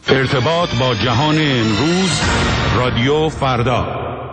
ارتباط با جهان امروز، رادیو فردا.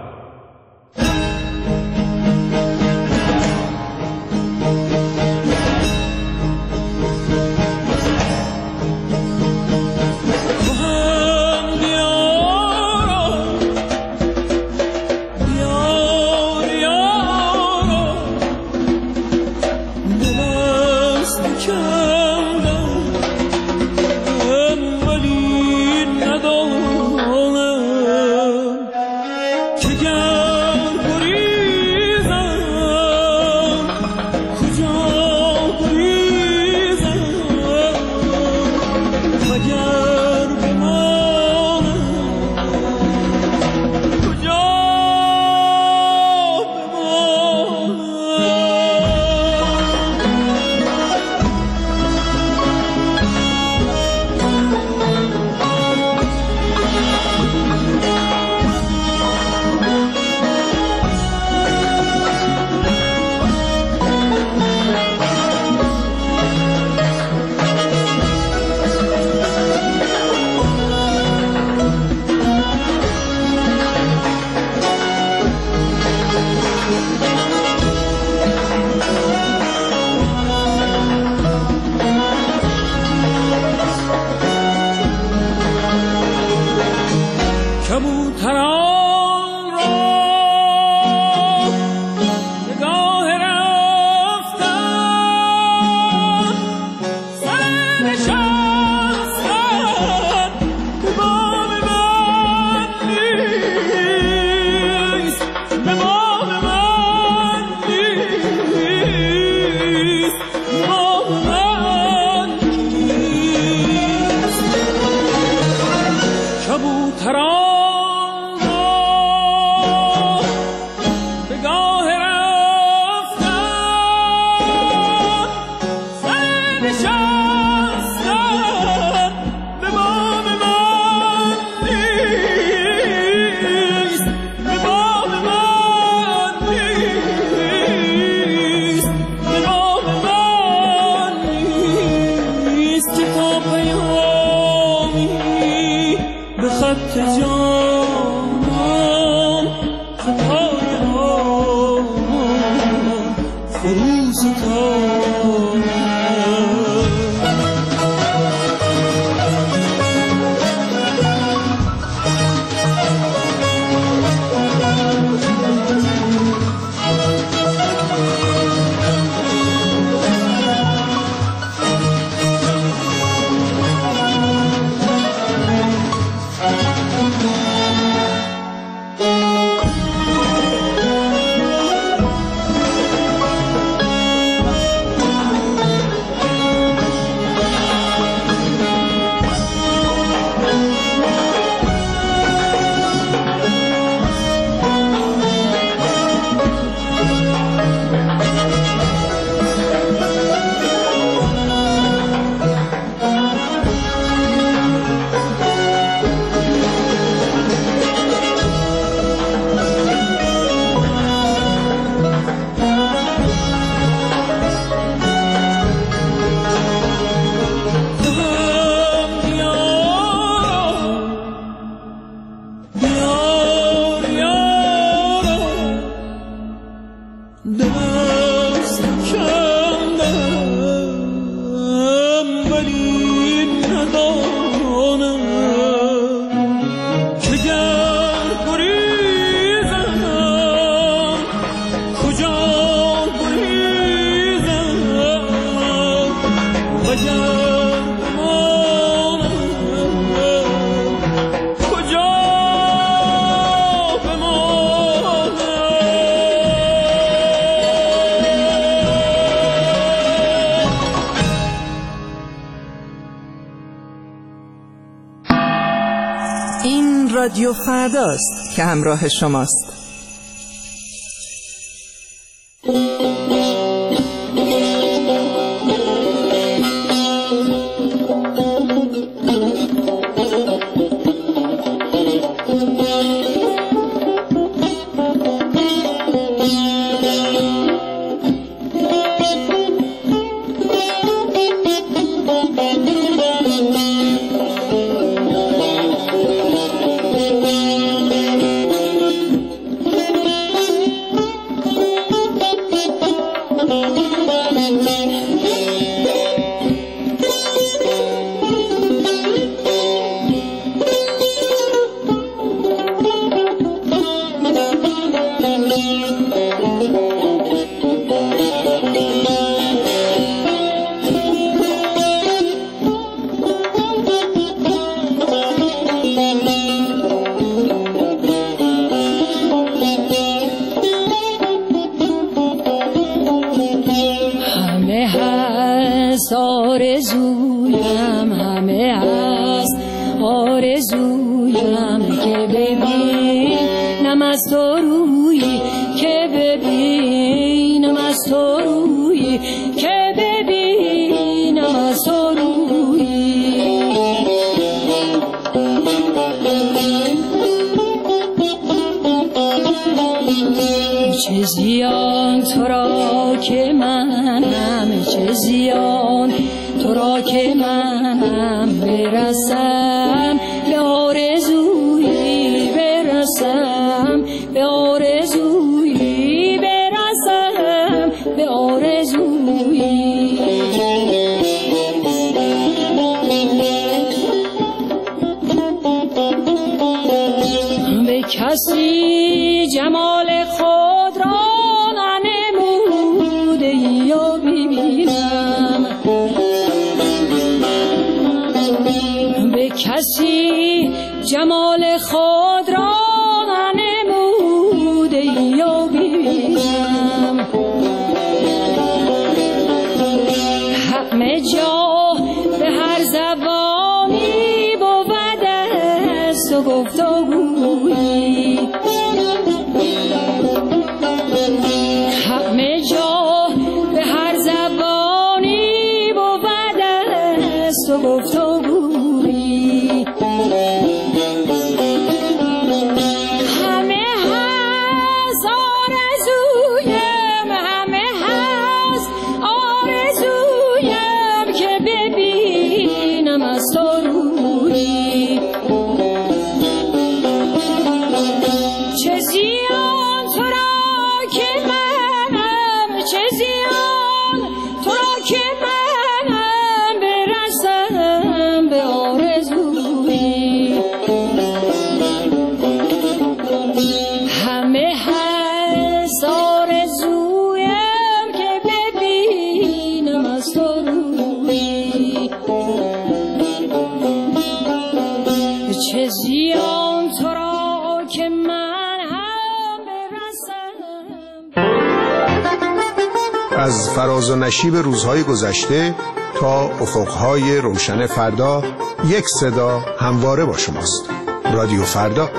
رادیو فرداست که همراه شماست. از تو رویی که ببینم، از تو رویی که ببینم، از تو رویی. چه زیان تو را که منم، چه زیان تو را که منم برسم به آرزویی، برسم به آرزویی، برسم به آرزویی. به کسی جمال خود را ننموده یا ببینم، به کسی جمال خود را ننموده یا ببینم. همه جا به هر زبانی بود است و گفتگویی، همه جا به هر زبانی بود است و گفتگویی. همه هست آرزویم، همه هست آرزویم که ببینم از تو رویی. چه زیان تو را که منم، چه زیان تو را که منم برسم به آرزویی. همه هست آرزویم که ببینم از تو رویی. چه زیان تو را که من هم برسم. از فراز و نشیب روزهای گذشته تا افقهای روشن فردا، یک صدا همواره با شماست. رادیو فردا.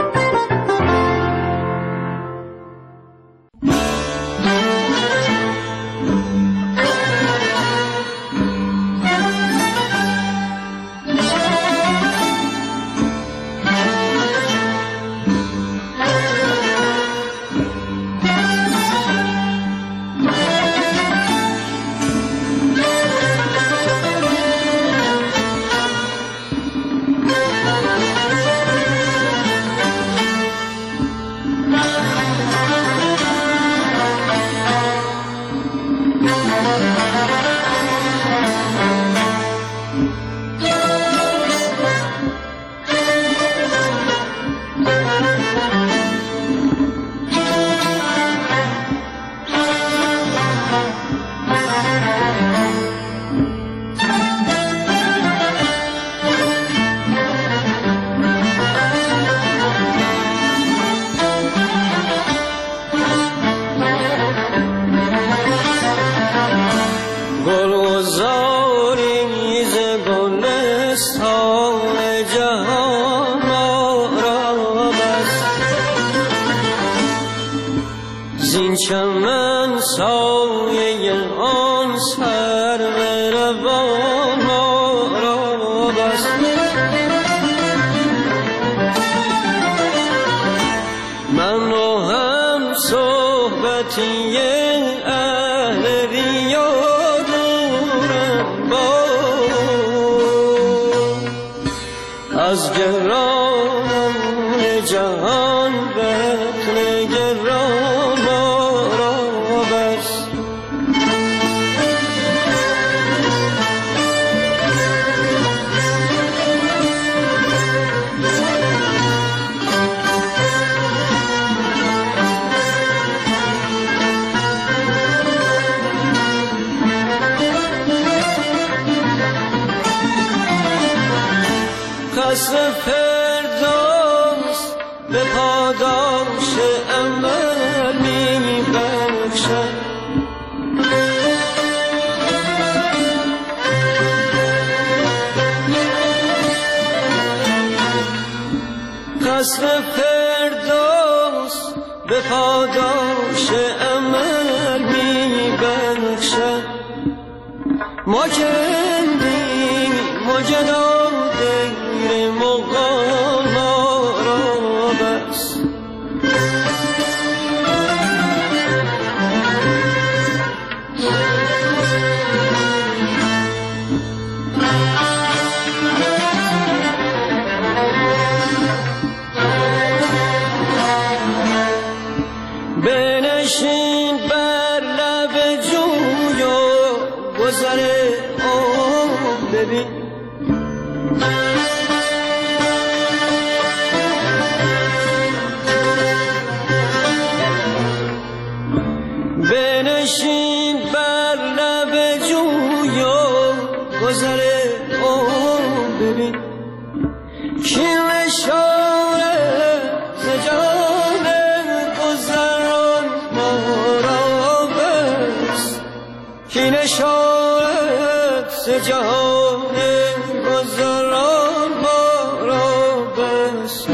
چمن سایه آن سر روان را بست. من و هم صحبتی اهل ریا دورم با از گران جهان بطن گران را بست. قصر فردوس به پاداش عمل می بخشد. قصر فردوس به پاداش عمل می بخشد. ما که رندیم ما جدا دیر مقام ما را بس. بنشین بر لب جوی و گذر آب ببین. بنشین بر لب جوی و گذر آب ببین. کین اشاره ز جان گذران ما را بس. کین اشاره ز جان گذران ما را بس.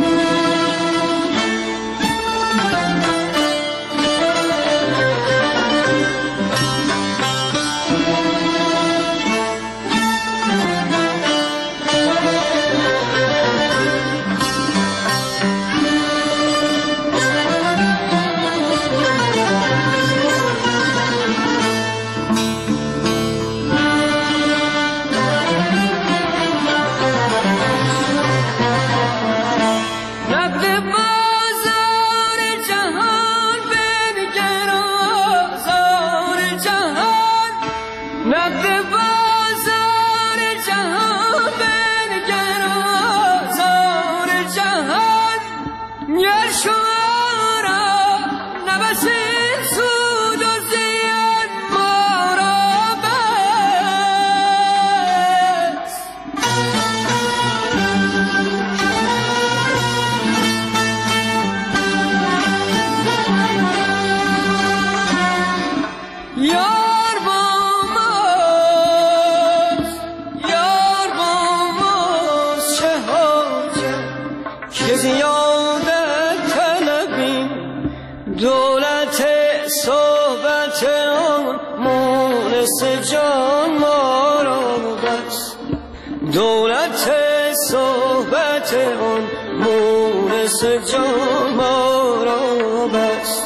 دولت صحبت آن مونس جان ما را بس. دولت صحبت آن مونس جان ما را بس.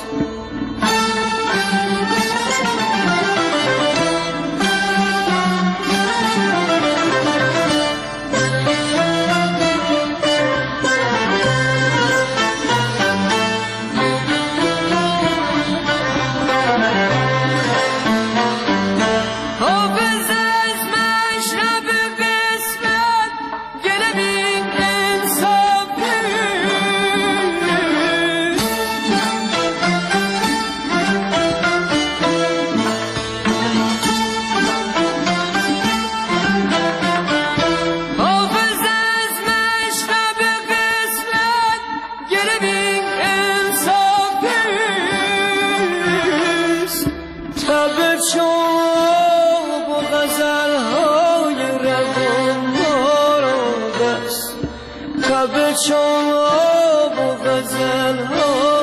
شما و غزل ها